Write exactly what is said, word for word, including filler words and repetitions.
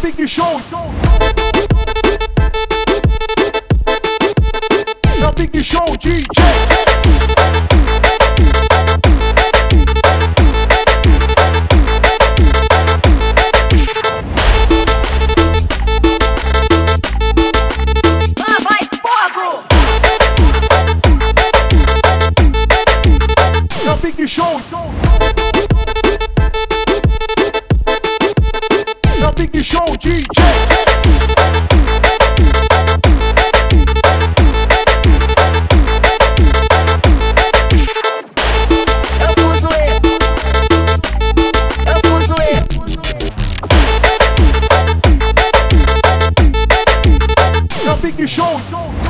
Big Show. É o Big Show D J. Lá vai fogo! É o Big Show. É o Big Show D J. Big Show.